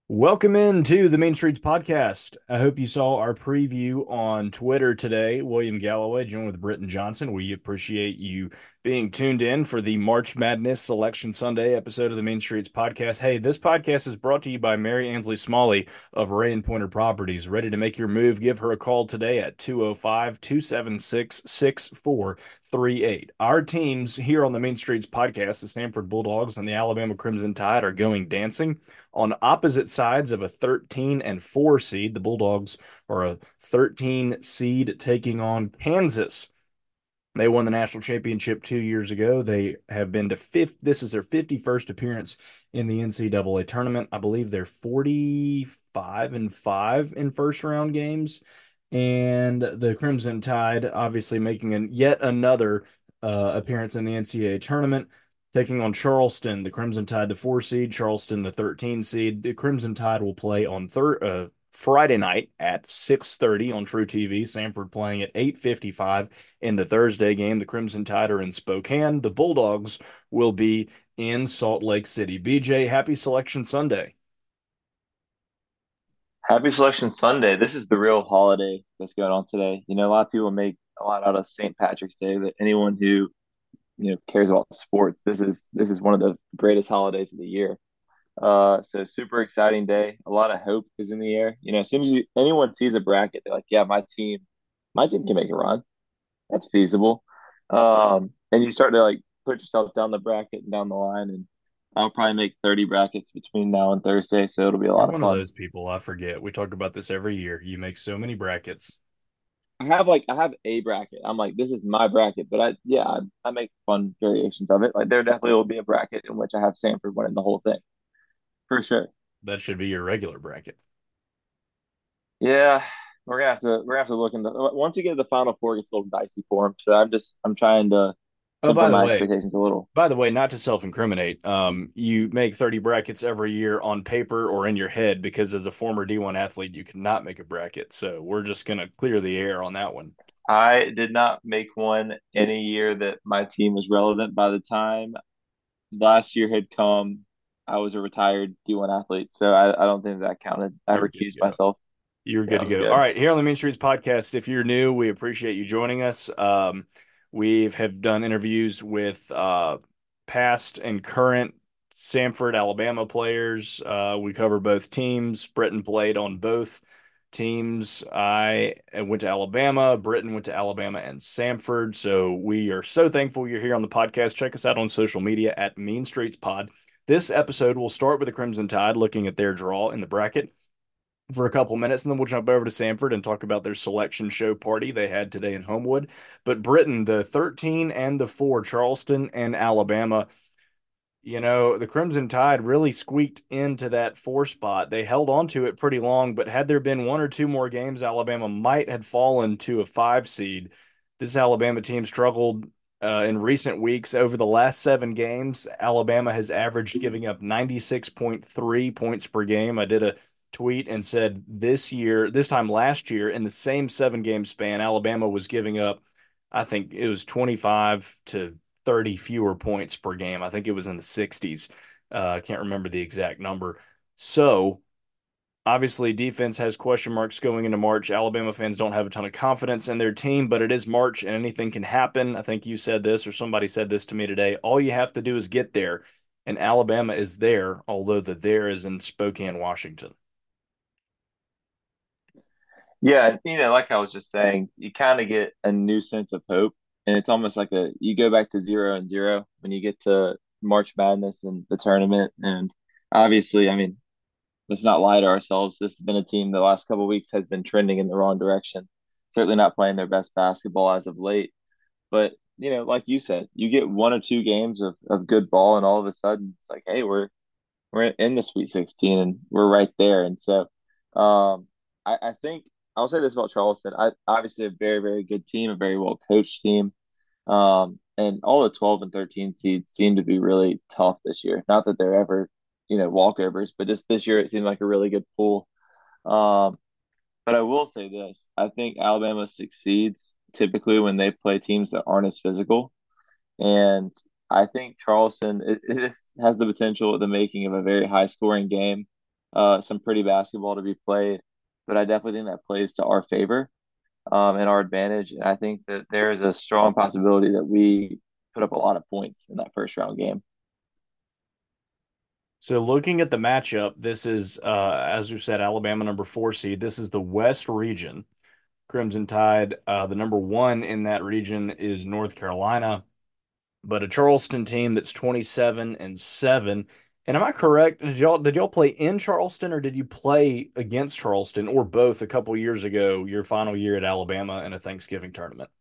Welcome into the Main Streets podcast. I hope you saw our preview on Twitter today. William Galloway joined with Britton Johnson. We appreciate you being tuned in for the March Madness Selection Sunday episode of the Main Streets podcast. Hey, this podcast is brought to you by Mary Ansley Smalley of Ray and Pointer Properties. Ready to make your move? Give her a call today at 205-276-6438. Our teams here on the Main Streets podcast, the Samford Bulldogs and the Alabama Crimson Tide, are going dancing on opposite sides of a 13 and 4 seed. The Bulldogs are a 13 seed taking on Kansas. They won the national championship 2 years ago. They have been to fifth. This is their 51st appearance in the NCAA tournament. I believe they're 45 and 5 in first round games. And the Crimson Tide obviously making yet another appearance in the NCAA tournament, taking on Charleston, the Crimson Tide, the 4 seed, Charleston, the 13 seed. The Crimson Tide will play on Friday night at 6:30 on True TV. Samford playing at 8:55 in the Thursday game. The Crimson Tide are in Spokane. The Bulldogs will be in Salt Lake City. BJ, happy Selection Sunday. Happy Selection Sunday. This is the real holiday that's going on today. A lot of people make a lot out of St. Patrick's Day, but anyone who, cares about sports, this is one of the greatest holidays of the year. So super exciting day. A lot of hope is in the air. As soon as anyone sees a bracket, they're like, yeah, my team can make a run. That's feasible. And you start to like put yourself down the bracket and down the line, and I'll probably make 30 brackets between now and Thursday, so it'll be a You're lot of one of fun. those people. I forget. We talk about this every year. You make so many brackets. I have a bracket. I'm like, this is my bracket, but I make fun variations of it. Like there definitely will be a bracket in which I have Sanford winning the whole thing for sure. That should be your regular bracket. Yeah, we're gonna have to look into once you get to the final four, it gets a little dicey for him. So I'm trying to Oh, temper my expectations a little. by the way, not to self-incriminate, you make 30 brackets every year on paper or in your head because as a former D1 athlete, you cannot make a bracket. So we're just going to clear the air on that one. I did not make one any year that my team was relevant. By the time last year had come, I was a retired D1 athlete, so I don't think that counted. I You're good to recused go. myself. You're Yeah, good it to was go. All good. right, here on the Main Streets podcast, if you're new, we appreciate you joining us. We have done interviews with past and current Samford, Alabama players. We cover both teams. Britton played on both teams. I went to Alabama. Britton went to Alabama and Samford. So we are so thankful you're here on the podcast. Check us out on social media at Mean Streets Pod. This episode will start with the Crimson Tide looking at their draw in the bracket for a couple minutes, and then we'll jump over to Samford and talk about their selection show party they had today in Homewood. But Britton, the 13 and the 4, Charleston and Alabama, the Crimson Tide really squeaked into that 4 spot. They held on to it pretty long, but had there been one or two more games, Alabama might have fallen to a 5 seed. This Alabama team struggled in recent weeks. Over the last 7 games, Alabama has averaged giving up 96.3 points per game. I did a tweet and said this time last year, in the same 7 game span, Alabama was giving up, I think it was 25 to 30 fewer points per game. I think it was in the 60s. I can't remember the exact number. So, obviously, defense has question marks going into March. Alabama fans don't have a ton of confidence in their team, but it is March and anything can happen. I think you said this or somebody said this to me today. All you have to do is get there, and Alabama is there, although the there is in Spokane, Washington. Yeah, like I was just saying, you kind of get a new sense of hope, and it's almost like you go back to 0-0 when you get to March Madness and the tournament. And obviously, I mean, let's not lie to ourselves. This has been a team the last couple of weeks has been trending in the wrong direction. Certainly not playing their best basketball as of late. But like you said, you get one or two games of good ball, and all of a sudden it's like, hey, we're in the Sweet 16 and we're right there. And so, I think I'll say this about Charleston. I obviously a very, very good team, a very well coached team. And all the 12 and 13 seeds seem to be really tough this year. Not that they're ever, walkovers, but just this year it seemed like a really good pool. Um, but I will say this: I think Alabama succeeds typically when they play teams that aren't as physical. And I think Charleston it has the potential of the making of a very high scoring game. some pretty basketball to be played, but I definitely think that plays to our favor and our advantage. And I think that there is a strong possibility that we put up a lot of points in that first round game. So looking at the matchup, this is as we've said, Alabama number 4 seed. This is the West region. Crimson Tide, the number one in that region is North Carolina, but a Charleston team that's 27-7. And am I correct? Did y'all play in Charleston or did you play against Charleston or both a couple years ago, your final year at Alabama in a Thanksgiving tournament?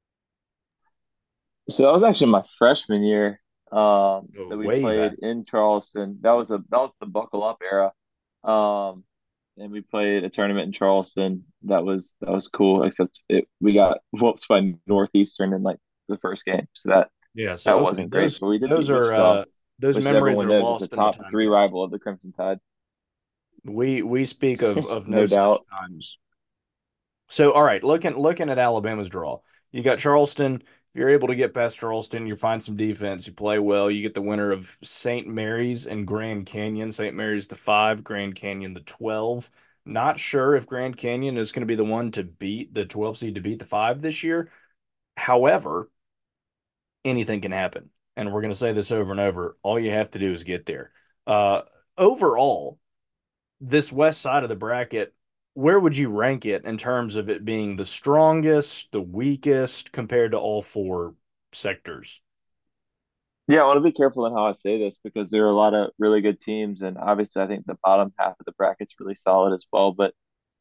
So that was actually my freshman year Oh, that we way played back. in Charleston. That was the buckle up era. And we played a tournament in Charleston. That was cool, except we got whooped by Northeastern in like the first game. So Yeah, so that okay, wasn't great. those But we did those beat are Wichita, those which memories everyone are knows is the lost in the top time three capsule. rival of the Crimson Tide. We speak of no No such doubt. times. So, all right, looking at Alabama's draw, you got Charleston. If you're able to get past Charleston, you find some defense, you play well, you get the winner of St. Mary's and Grand Canyon. St. Mary's the 5, Grand Canyon the 12. Not sure if Grand Canyon is going to be the one to beat the 12 seed to beat the 5 this year. However, anything can happen. And we're going to say this over and over. All you have to do is get there. Uh, Overall, this west side of the bracket, where would you rank it in terms of it being the strongest, the weakest compared to all four sectors? Yeah, I want to be careful in how I say this because there are a lot of really good teams, and obviously I think the bottom half of the bracket's really solid as well. But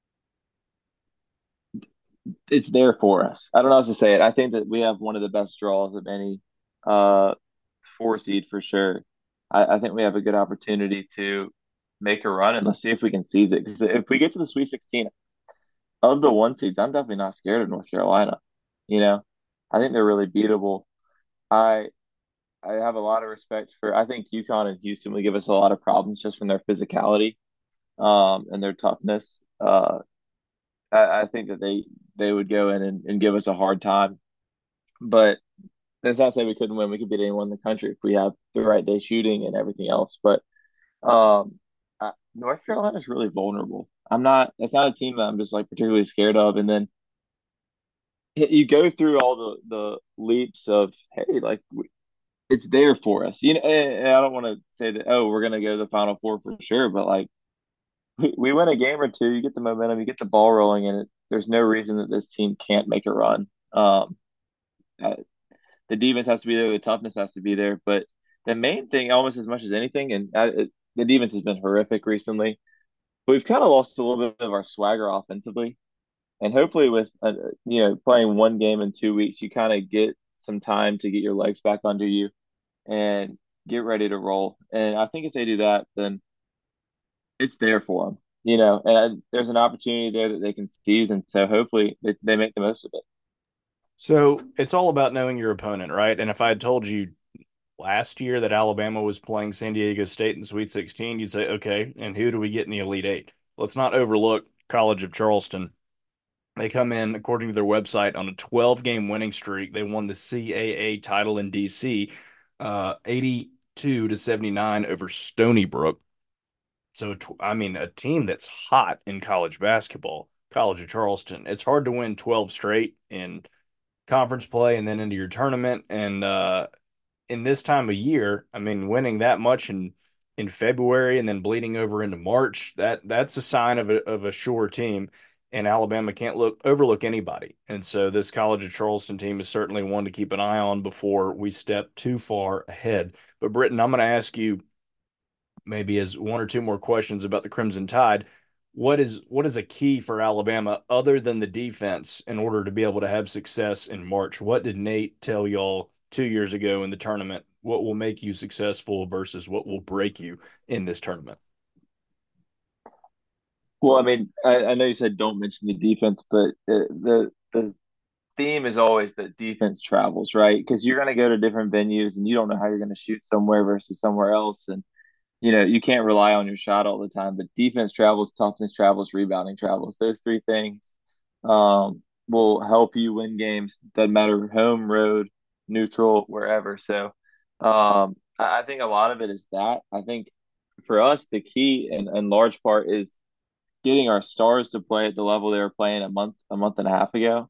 it's there for us. I don't know how to say it. I think that we have one of the best draws of any uh 4 seed for sure. I think we have a good opportunity to make a run and let's see if we can seize it. Because if we get to the Sweet 16 of the 1 seeds, I'm definitely not scared of North Carolina. You know, I think they're really beatable. I I have a lot of respect for. I think UConn and Houston will give us a lot of problems just from their physicality and their toughness. I think that they would go in and give us a hard time. But that's not to say we couldn't win. We could beat anyone in the country if we have the right day shooting and everything else. But North Carolina is really vulnerable. I'm not. It's not a team that I'm just like particularly scared of. And then you go through all the leaps of hey, like it's there for us. You know, and I don't want to say that oh we're gonna go to the Final Four for sure, but like we win a game or two, you get the momentum, you get the ball rolling, and there's no reason that this team can't make a run. Uh, the defense has to be there, the toughness has to be there, but the main thing, almost as much as anything, and the defense has been horrific recently. But we've kind of lost a little bit of our swagger offensively, and hopefully, with playing one game in 2 weeks, you kind of get some time to get your legs back under you and get ready to roll. And I think if they do that, then it's there for them, and there's an opportunity there that they can seize. And so hopefully they make the most of it. So it's all about knowing your opponent, right? And if I had told you last year that Alabama was playing San Diego State in Sweet 16, you'd say, okay, and who do we get in the Elite Eight? Let's not overlook College of Charleston. They come in, according to their website, on a 12-game winning streak. They won the CAA title in DC, 82-79 over Stony Brook. So, I mean, a team that's hot in college basketball, College of Charleston. It's hard to win 12 straight in conference play and then into your tournament. And in this time of year, I mean, winning that much in February and then bleeding over into March, that's a sign of a sure team. And Alabama can't overlook anybody. And so this College of Charleston team is certainly one to keep an eye on before we step too far ahead. But Britton, I'm going to ask you maybe as one or two more questions about the Crimson Tide. What is a key for Alabama other than the defense in order to be able to have success in March? What did Nate tell y'all 2 years ago in the tournament? What will make you successful versus what will break you in this tournament? Well, I mean, I know you said don't mention the defense, but the theme is always that defense travels, right? Because you're going to go to different venues and you don't know how you're going to shoot somewhere versus somewhere else, and you can't rely on your shot all the time. But defense travels, toughness travels, rebounding travels. Those three things will help you win games. Doesn't matter home, road, neutral, wherever. So I think a lot of it is that. I think for us, the key in large part is getting our stars to play at the level they were playing a month and a half ago.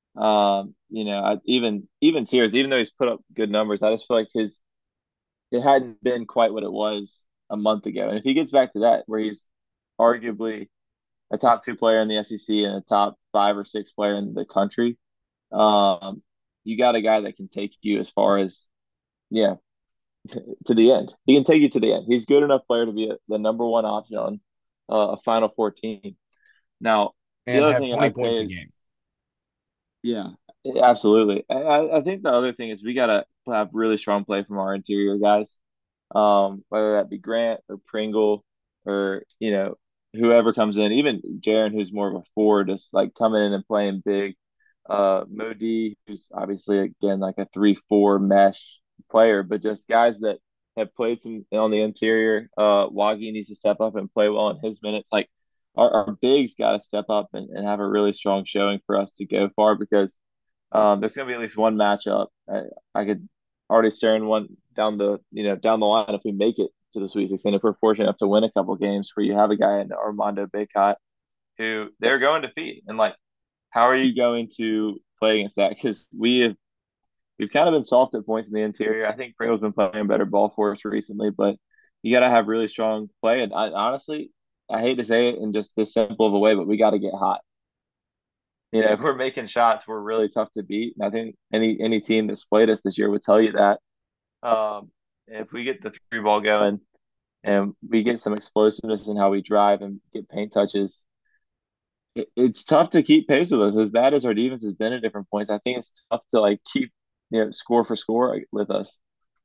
Even Sears, even though he's put up good numbers, I just feel like his it hadn't been quite what it was a month ago. And if he gets back to that, where he's arguably a top two player in the SEC and a top five or six player in the country, um, you got a guy that can take you as far as yeah to the end. He can take you to the end. He's good enough player to be the number one option on a Final Four team. Now, the and other have thing 20 I'd say points a is game. yeah, absolutely. I think the other thing is we gotta have really strong play from our interior guys, whether that be Grant or Pringle or whoever comes in, even Jaron, who's more of a forward, is like coming in and playing big. Modi, who's obviously again like a 3-4 mesh player, but just guys that have played some on the interior. Wagi needs to step up and play well in his minutes. Like our bigs got to step up and have a really strong showing for us to go far because there's going to be at least one matchup. I could already staring one down the line if we make it to the Sweet 16. If we're fortunate enough to win a couple games, where you have a guy in Armando Bacot who they're going to feed, and like, how are you going to play against that? Because we've kind of been soft at points in the interior. I think Pringle's been playing better ball for us recently, but you got to have really strong play. And honestly, I hate to say it in just this simple of a way, but we got to get hot. If we're making shots, we're really tough to beat. And I think any team that's played us this year would tell you that. If we get the three ball going and we get some explosiveness in how we drive and get paint touches, it's tough to keep pace with us. As bad as our defense has been at different points, I think it's tough to like keep score for score with us.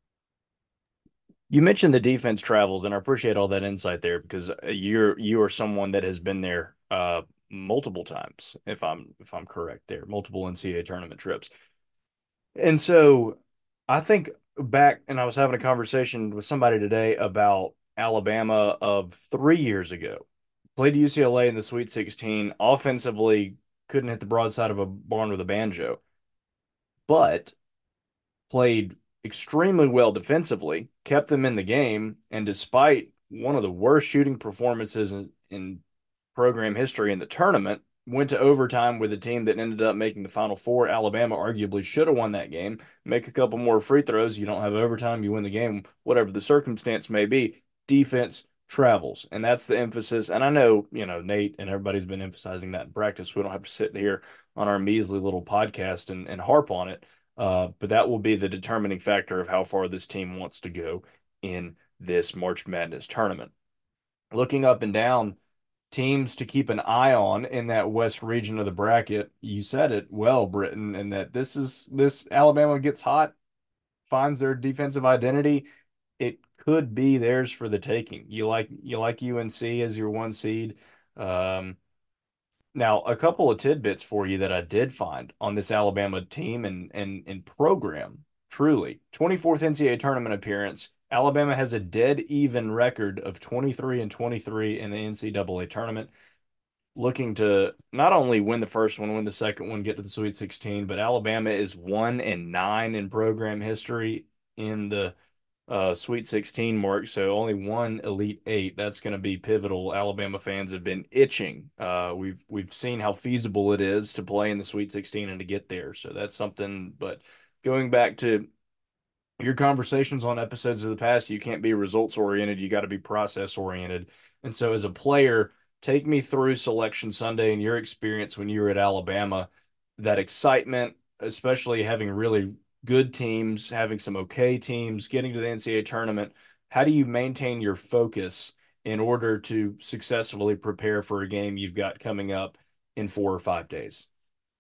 You mentioned the defense travels, and I appreciate all that insight there because you are someone that has been there multiple times, if I'm correct there, multiple NCAA tournament trips. And so I think back, and I was having a conversation with somebody today about Alabama of 3 years ago. Played UCLA in the Sweet 16, offensively couldn't hit the broadside of a barn with a banjo, but played extremely well defensively, kept them in the game, and despite one of the worst shooting performances in program history in the tournament, went to overtime with a team that ended up making the Final Four. Alabama arguably should have won that game. Make a couple more free throws, you don't have overtime, you win the game, whatever the circumstance may be. Defense travels, and that's the emphasis. And I know, Nate and everybody's been emphasizing that in practice. We don't have to sit here on our measly little podcast and harp on it. But that will be the determining factor of how far this team wants to go in this March Madness tournament. Looking up and down, teams to keep an eye on in that west region of the bracket. You said it well, Britton, and that this Alabama gets hot, finds their defensive identity. It could be theirs for the taking. You like UNC as your one seed. Um, Now, a couple of tidbits for you that I did find on this Alabama team and program. Truly, 24th NCAA tournament appearance. Alabama has a dead even record of 23 and 23 in the NCAA tournament, looking to not only win the first one, win the second one, get to the Sweet 16, but Alabama is 1-9 in program history in the Sweet 16 mark. So only one Elite Eight. That's going to be pivotal. Alabama fans have been itching. We've seen how feasible it is to play in the Sweet 16 and to get there. So that's something. But going back to your conversations on episodes of the past, you can't be results oriented. You got to be process oriented. And so, as a player, take me through Selection Sunday and your experience when you were at Alabama, that excitement, especially having really good teams, having some okay teams, getting to the NCAA tournament. How do you maintain your focus in order to successfully prepare for a game you've got coming up in 4 or 5 days?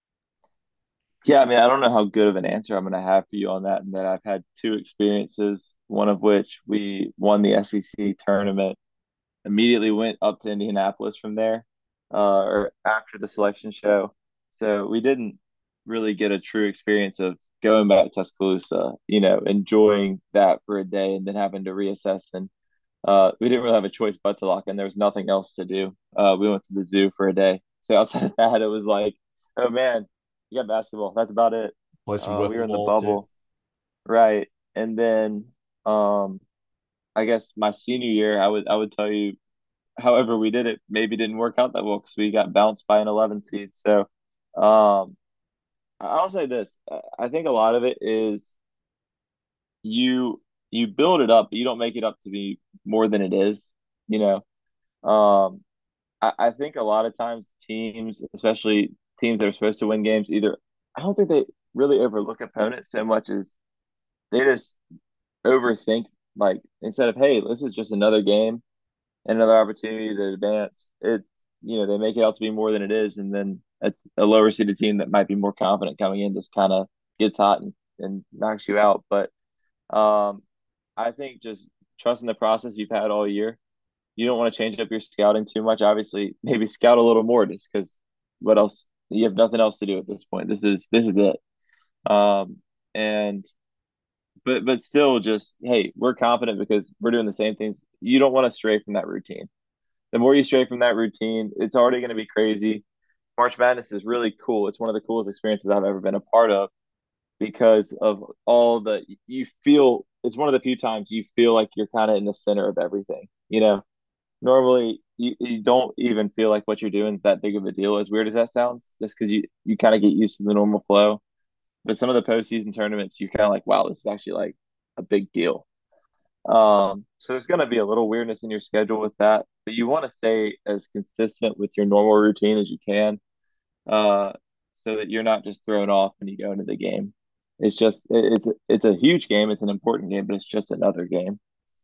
Yeah, I mean, I don't know how good of an answer I'm going to have for you on that. And that I've had two experiences, one of which we won the SEC tournament, immediately went up to Indianapolis from there, or after the selection show. So we didn't really get a true experience of going back to Tuscaloosa, enjoying that for a day and then having to reassess. And we didn't really have a choice but to lock in. There was nothing else to do. We went to the zoo for a day. So outside of that, it was like, oh man, you got basketball. That's about it. Play some We were wiffle in the ball too. bubble, right? And then um, I guess my senior year, I would tell you, however we did it, maybe didn't work out that well because we got bounced by an 11 seed. So, um, I'll say this: I think a lot of it is you you build it up, but you don't make it up to be more than it is. You know, I think a lot of times teams, especially teams that are supposed to win games, either I don't think they really overlook opponents so much as they just overthink. Like instead of hey, this is just another game, another opportunity to advance. They make it out to be more than it is, and then a lower seeded team that might be more confident coming in just kind of gets hot and knocks you out. But um, I think just trusting the process you've had all year. You don't want to change up your scouting too much. Obviously, maybe scout a little more just because what else? You have nothing else to do at this point. This is it. Um, and but still, just hey, we're confident because we're doing the same things. You don't want to stray from that routine. The more you stray from that routine, it's already going to be crazy. March Madness is really cool. It's one of the coolest experiences I've ever been a part of because of all the you feel. It's one of the few times you feel like you're kind of in the center of everything. Normally you don't even feel like what you're doing is that big of a deal, as weird as that sounds, just because you kind of get used to the normal flow. But some of the postseason tournaments, you're kind of like, wow, this is actually like a big deal. So there's going to be a little weirdness in your schedule with that, but you want to stay as consistent with your normal routine as you can, uh, so that you're not just thrown off when you go into the game. It's a huge game. It's an important game, but it's just another game.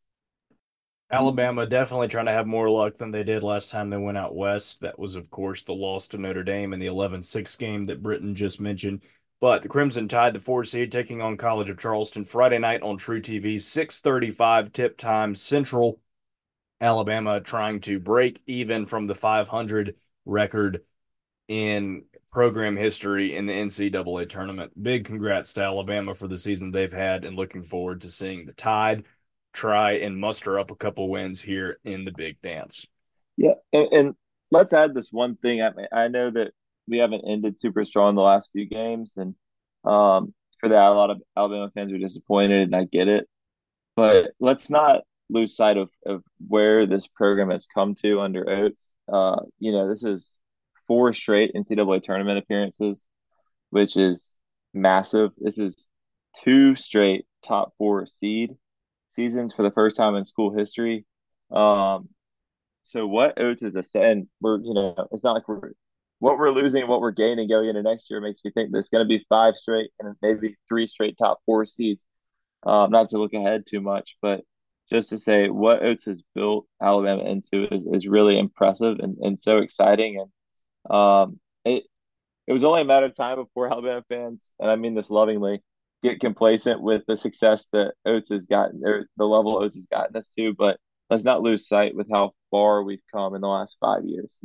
Alabama definitely trying to have more luck than they did last time they went out west. That was, of course, the loss to Notre Dame in the 11-6 game that Britton just mentioned. But the Crimson Tide, the 4 seed, taking on College of Charleston Friday night on True TV, 6:35 tip time Central. Alabama trying to break even from the 500 record in program history in the NCAA tournament. Big congrats to Alabama for the season they've had, and looking forward to seeing the Tide try and muster up a couple wins here in the big dance. Yeah, and let's add this one thing. I know that we haven't ended super strong the last few games, and for that, a lot of Alabama fans are disappointed, and I get it. But let's not lose sight of where this program has come to under Oates. This is four straight NCAA tournament appearances, which is massive. This is two straight top four seed seasons for the first time in school history. Um, so what Oates is a and it's not like what we're losing, what we're gaining going into next year makes me think there's going to be five straight and maybe three straight top four seeds. Not to look ahead too much, but just to say what Oates has built Alabama into is really impressive and so exciting. And it was only a matter of time before Alabama fans, and I mean this lovingly, get complacent with the success that Oates has gotten, or the level Oates has gotten us to. But let's not lose sight with how far we've come in the last 5 years.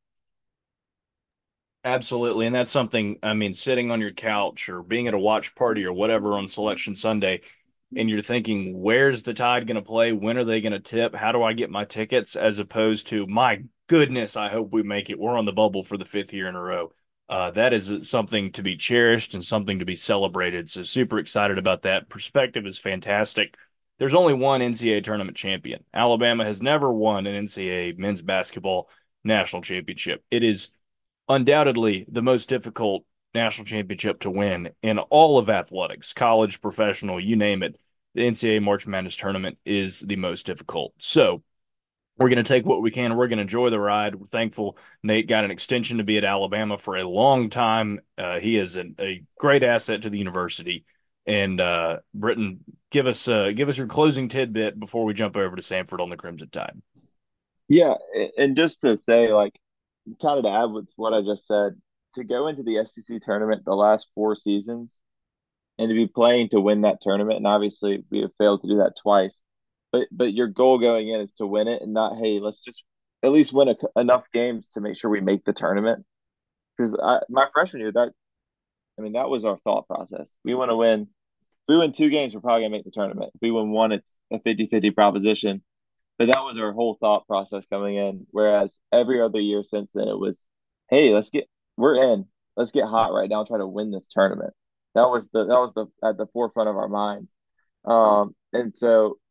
Absolutely. And that's something, I mean, sitting on your couch or being at a watch party or whatever on Selection Sunday, and you're thinking, where's the Tide going to play? When are they going to tip? How do I get my tickets? As opposed to, my goodness, I hope we make it. We're on the bubble for the fifth year in a row. That is something to be cherished and something to be celebrated. So, super excited about that. Perspective is fantastic. There's only one NCAA tournament champion. Alabama has never won an NCAA men's basketball national championship. It is undoubtedly the most difficult national championship to win in all of athletics, college, professional, you name it. The NCAA March Madness tournament is the most difficult. So we're going to take what we can. We're going to enjoy the ride. We're thankful Nate got an extension to be at Alabama for a long time. He is a great asset to the university. And Britton, give us your closing tidbit before we jump over to Samford on the Crimson Tide. Yeah, and just to say, like, kind of to add with what I just said, to go into the SEC tournament the last four seasons and to be playing to win that tournament, and obviously we have failed to do that twice. But your goal going in is to win it, and not hey, let's just at least win enough games to make sure we make the tournament. Because my freshman year, that was our thought process. We want to win. If we win two games, we're probably gonna make the tournament. If we win one, it's a 50-50 proposition. But that was our whole thought process coming in. Whereas every other year since then, it was, hey, we're in. Let's get hot right now and try to win this tournament. That was the at the forefront of our minds. And so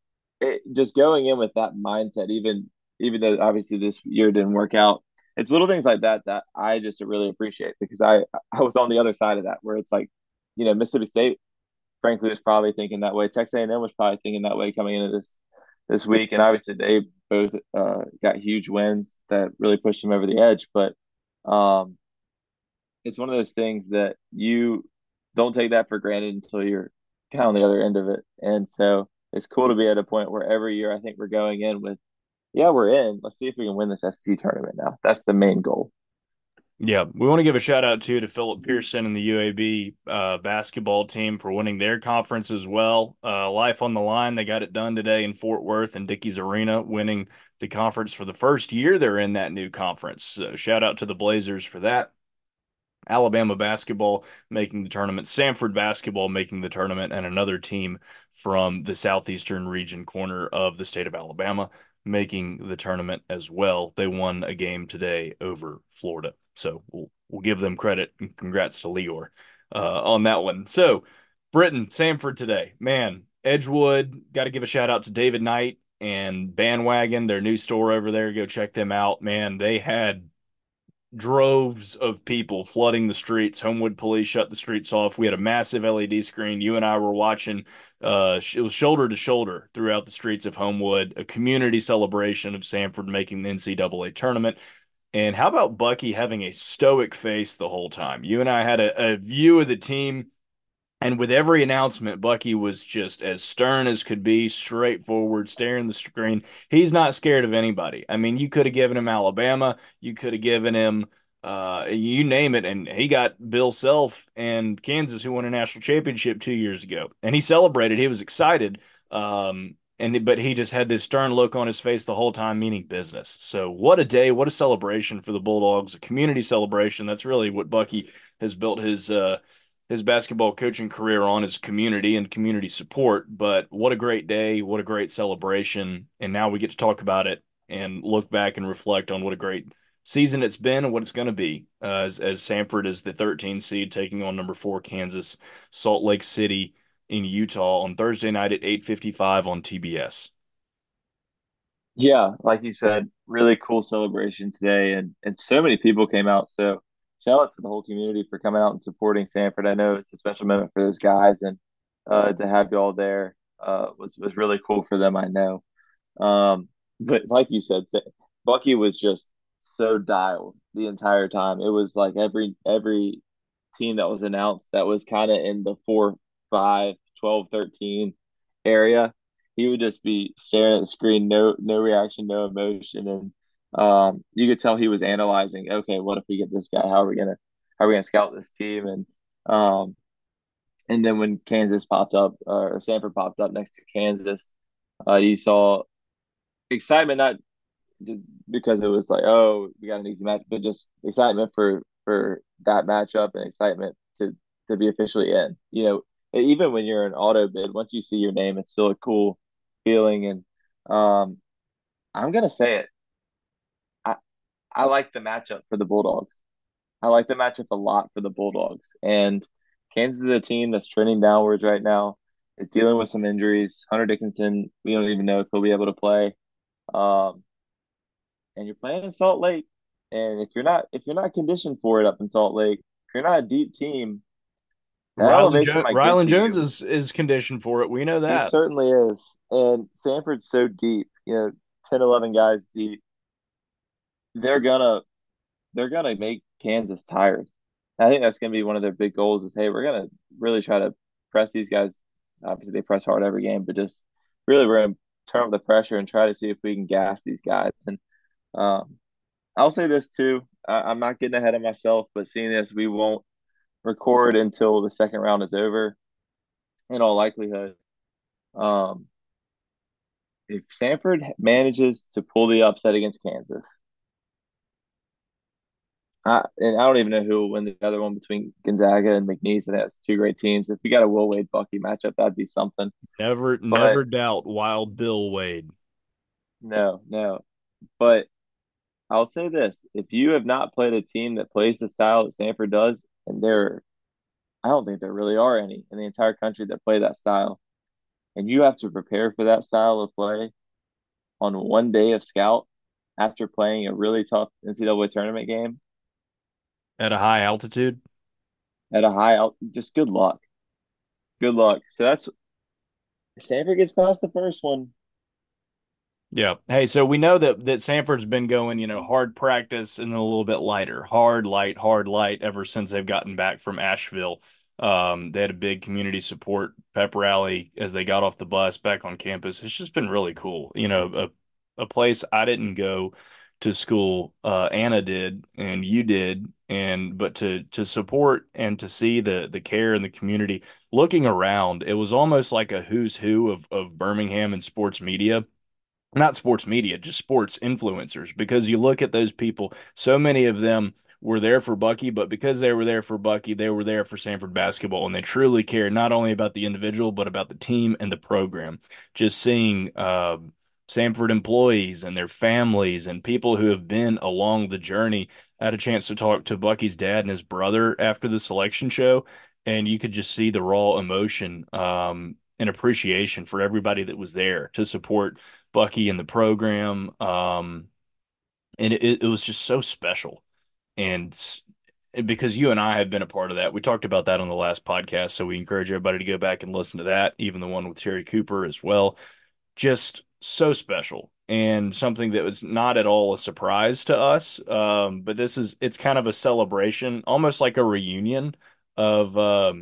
just going in with that mindset, even though obviously this year didn't work out, it's little things like that that I just really appreciate because I was on the other side of that where it's like, Mississippi State, frankly, was probably thinking that way. Texas A&M was probably thinking that way coming into this week, and obviously they both got huge wins that really pushed them over the edge. But um, it's one of those things that you don't take that for granted until you're kind of on the other end of it. And so it's cool to be at a point where every year I think we're going in with, yeah, we're in. Let's see if we can win this SEC tournament now. That's the main goal. Yeah, we want to give a shout out too to Philip Pearson and the UAB basketball team for winning their conference as well. Life on the line, they got it done today in Fort Worth and Dickies Arena, winning the conference for the first year they're in that new conference. So shout out to the Blazers for that. Alabama basketball making the tournament, Samford basketball making the tournament, and another team from the southeastern region corner of the state of Alabama making the tournament as well. They won a game today over Florida. So we'll give them credit and congrats to Lior on that one. So Britain, Samford today. Man, Edgewood, got to give a shout out to David Knight and Bandwagon, their new store over there. Go check them out. Man, they had droves of people flooding the streets. Homewood police shut the streets off. We had a massive LED screen. You and I were watching. It was shoulder to shoulder throughout the streets of Homewood, a community celebration of Samford making the NCAA tournament. And how about Bucky having a stoic face the whole time? You and I had a view of the team, and with every announcement, Bucky was just as stern as could be, straightforward, staring the screen. He's not scared of anybody. I mean, you could have given him Alabama, you could have given him you name it, and he got Bill Self and Kansas, who won a national championship 2 years ago, and he celebrated. He was excited, but he just had this stern look on his face the whole time, meaning business. So what a day, what a celebration for the Bulldogs, a community celebration. That's really what Bucky has built his basketball coaching career on his community and community support. But what a great day, what a great celebration. And now we get to talk about it and look back and reflect on what a great season it's been and what it's going to be as Samford is the 13 seed taking on number 4 Kansas, Salt Lake City in Utah on Thursday night at 8:55 on TBS. Yeah, like you said, really cool celebration today, and so many people came out. So shout out to the whole community for coming out and supporting Sanford. I know it's a special moment for those guys, and to have you all there was really cool for them. I know. But like you said, Bucky was just so dialed the entire time. It was like every team that was announced that was kind of in the 4, 5, 12, 13 area, he would just be staring at the screen, no reaction, no emotion, and you could tell he was analyzing. Okay, what if we get this guy? How are we gonna scout this team? Um, and then when Kansas popped up or Stanford popped up next to Kansas, you saw excitement not just because it was like, oh, we got an easy match, but just excitement for that matchup and excitement to be officially in. Even when you're an auto bid, once you see your name, it's still a cool feeling. And um, I'm gonna say it. I I like the matchup for the Bulldogs. I like the matchup a lot for the Bulldogs. And Kansas is a team that's trending downwards right now. Is dealing with some injuries. Hunter Dickinson, we don't even know if he'll be able to play. Um, and you're playing in Salt Lake. And if you're not conditioned for it up in Salt Lake, if you're not a deep team, that elevation might get Rylan to Jones you. is conditioned for it. We know He that. certainly is. And Sanford's so deep, 10, 11 guys deep. They're gonna they're gonna make Kansas tired. I think that's gonna be one of their big goals is, hey, we're gonna really try to press these guys. Obviously they press hard every game, but just really we're gonna turn up the pressure and try to see if we can gas these guys. And um, I'll say this too. I'm not getting ahead of myself, but seeing this, we won't record until the second round is over, in all likelihood. Um, if Stanford manages to pull the upset against Kansas, and I don't even know who will win the other one between Gonzaga and McNeese, and that's two great teams. If we got a Will Wade Bucky matchup, that'd be something. Never, But never doubt Wild Bill Wade. no, no. But I'll say this: if you have not played a team that plays the style that Stanford does, and I don't think there really are any in the entire country that play that style. and you have to prepare for that style of play on one day of scout after playing a really tough NCAA tournament game At a high altitude. at a high out, just good luck. Good luck. So that's if Stanford gets past the first one. Yeah. Hey, so we know that Sanford's been going, hard practice and then a little bit lighter, hard, light ever since they've gotten back from Asheville. They had a big community support pep rally as they got off the bus back on campus. It's just been really cool. A place I didn't go to school, Anna did and you did, and but to support and to see the care in the community, looking around, it was almost like a who's who of Birmingham and sports media, not sports media, just sports influencers. Because you look at those people, so many of them were there for Bucky, but because they were there for Bucky, they were there for Sanford basketball, and they truly care not only about the individual, but about the team and the program. Just seeing Sanford employees and their families and people who have been along the journey. I had a chance to talk to Bucky's dad and his brother after the selection show, and you could just see the raw emotion and appreciation for everybody that was there to support Bucky in the program. And it was just so special. And because you and I have been a part of that, we talked about that on the last podcast. So we encourage everybody to go back and listen to that, even the one with Terry Cooper as well. Just so special and something that was not at all a surprise to us. But it's kind of a celebration, almost like a reunion of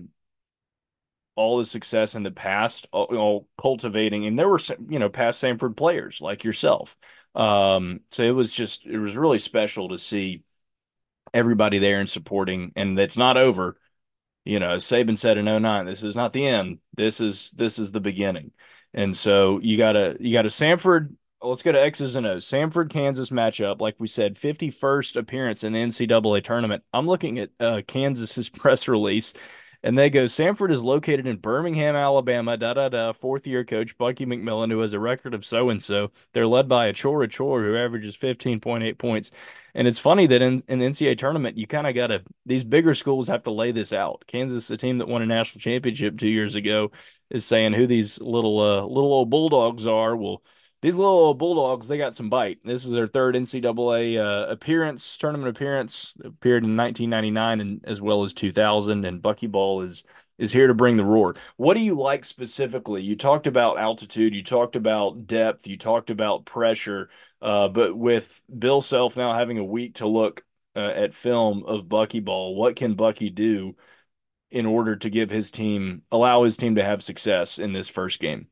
all the success in the past, all cultivating, and there were past Sanford players like yourself. So it was really special to see everybody there and supporting, and it's not over. As Saban said in '09, this is not the end. This is the beginning. And so you got a Sanford. Let's go to X's and O's. Sanford, Kansas matchup. Like we said, 51st appearance in the NCAA tournament. I'm looking at Kansas's press release, and they go, Sanford is located in Birmingham, Alabama. Da da da. Fourth year coach Bucky McMillan, who has a record of so and so. They're led by a Chor, who averages 15.8 points. And it's funny that in the NCAA tournament, you kind of got to, these bigger schools have to lay this out. Kansas, a team that won a national championship 2 years ago, is saying who these little old Bulldogs are. Well, these little old Bulldogs, they got some bite. This is their third NCAA tournament appearance, appeared in 1999 and as well as 2000. And Buckyball is here to bring the roar. What do you like specifically? You talked about altitude, you talked about depth, you talked about pressure. But with Bill Self now having a week to look at film of Buckyball, what can Bucky do in order to allow his team to have success in this first game?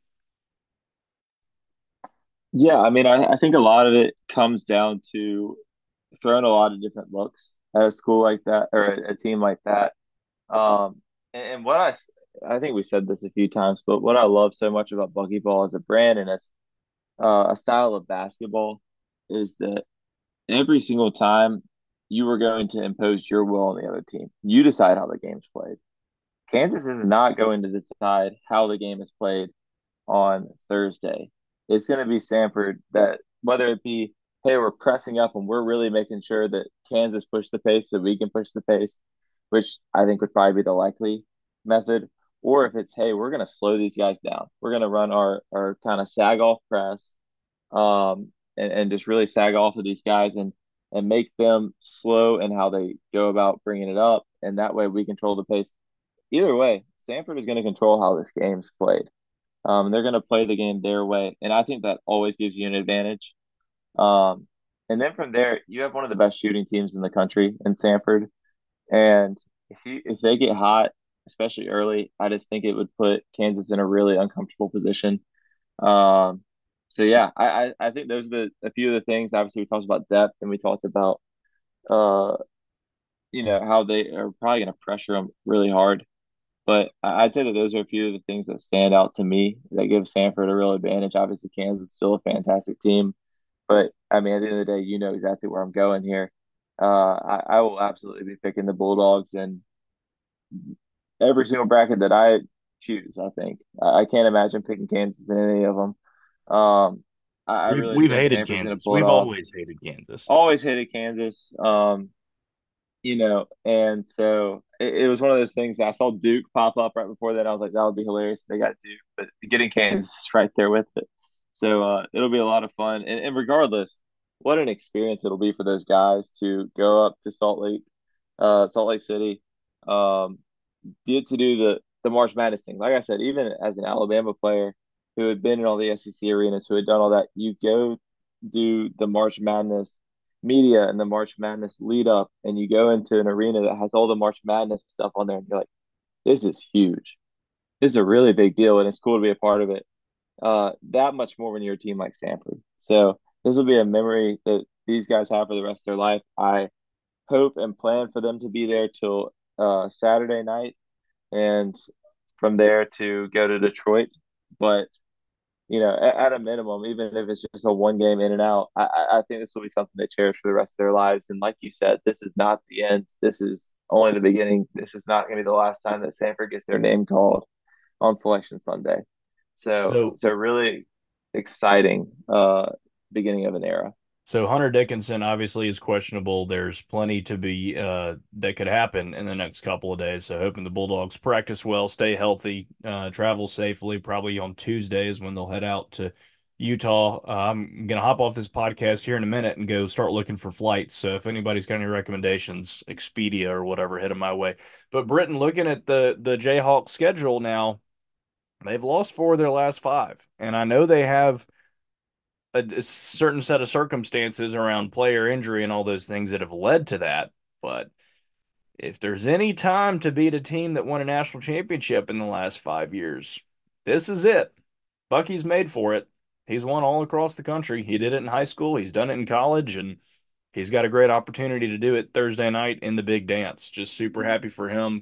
Yeah, I mean, I think a lot of it comes down to throwing a lot of different looks at a school like that or a team like that. And I think we said this a few times, but what I love so much about Buckyball as a brand and as a style of basketball is that every single time you were going to impose your will on the other team. You decide how the game's played. Kansas is not going to decide how the game is played on Thursday. It's going to be Sanford that, whether it be, hey, we're pressing up and we're really making sure that Kansas push the pace so we can push the pace, which I think would probably be the likely method. Or if it's, hey, we're going to slow these guys down. We're going to run our kind of sag off press, and just really sag off of these guys and make them slow in how they go about bringing it up. And that way we control the pace. Either way, Sanford is going to control how this game's played. They're going to play the game their way, and I think that always gives you an advantage. Um, and then from there, you have one of the best shooting teams in the country in Sanford, and if they get hot, especially early, I just think it would put Kansas in a really uncomfortable position. Um, so yeah, I think those are a few of the things. Obviously, we talked about depth, and we talked about uh, how they are probably going to pressure them really hard. But I'd say that those are a few of the things that stand out to me that give Sanford a real advantage. Obviously, Kansas is still a fantastic team, but I mean, at the end of the day, you know exactly where I'm going here. I will absolutely be picking the Bulldogs in every single bracket that I choose. I think I can't imagine picking Kansas in any of them. I We've really we've think hated Sanford's going to Kansas. pull it We've off. always hated Kansas. Always hated Kansas. And so it was one of those things that I saw Duke pop up right before that. I was like, that would be hilarious. They got Duke, but getting Kansas right there with it. So it'll be a lot of fun. And regardless, what an experience it'll be for those guys to go up to Salt Lake City, um, to do the March Madness thing. Like I said, even as an Alabama player who had been in all the SEC arenas, who had done all that, you go do the March Madness media and the March Madness lead up, and you go into an arena that has all the March Madness stuff on there, and you're like, this is huge. This is a really big deal, and it's cool to be a part of it. That much more when you're a team like Stanford. So this will be a memory that these guys have for the rest of their life. I hope and plan for them to be there till Saturday night, and from there to go to Detroit. But at a minimum, even if it's just a one game in and out, I think this will be something they cherish for the rest of their lives. And like you said, this is not the end. This is only the beginning. This is not going to be the last time that Sanford gets their name called on Selection Sunday. So So really exciting beginning of an era. So Hunter Dickinson obviously is questionable. There's plenty to be that could happen in the next couple of days. So hoping the Bulldogs practice well, stay healthy, travel safely. Probably on Tuesday is when they'll head out to Utah. I'm gonna hop off this podcast here in a minute and go start looking for flights. So if anybody's got any recommendations, Expedia or whatever, hit them my way. But Britton, looking at the Jayhawks schedule now, they've lost four of their last five, and I know they have a certain set of circumstances around player injury and all those things that have led to that. But if there's any time to beat a team that won a national championship in the last 5 years, this is it. Bucky's made for it. He's won all across the country. He did it in high school, he's done it in college, and he's got a great opportunity to do it Thursday night in the big dance. Just super happy for him.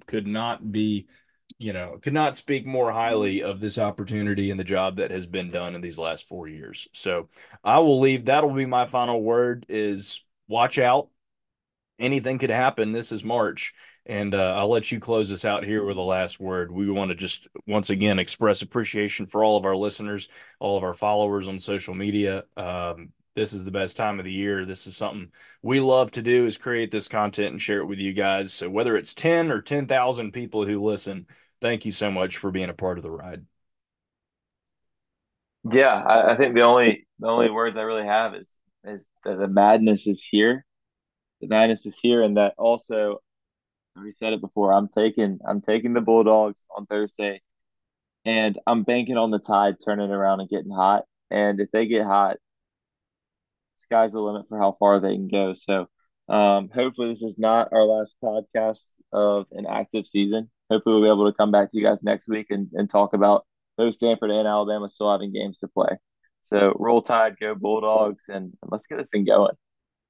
Could not speak more highly of this opportunity and the job that has been done in these last 4 years. So I will leave. That'll be my final word is watch out. Anything could happen. This is March. And I'll let you close us out here with the last word. We want to just once again express appreciation for all of our listeners, all of our followers on social media. This is the best time of the year. This is something we love to do is create this content and share it with you guys. So whether it's 10 or 10,000 people who listen, thank you so much for being a part of the ride. Yeah, I think the only words I really have is that the madness is here. The madness is here, and that also I already said it before. I'm taking the Bulldogs on Thursday, and I'm banking on the Tide turning around and getting hot. And if they get hot, sky's the limit for how far they can go. So hopefully this is not our last podcast of an active season. Hopefully we'll be able to come back to you guys next week and talk about both Stanford and Alabama still having games to play. So roll Tide, go Bulldogs, and let's get this thing going.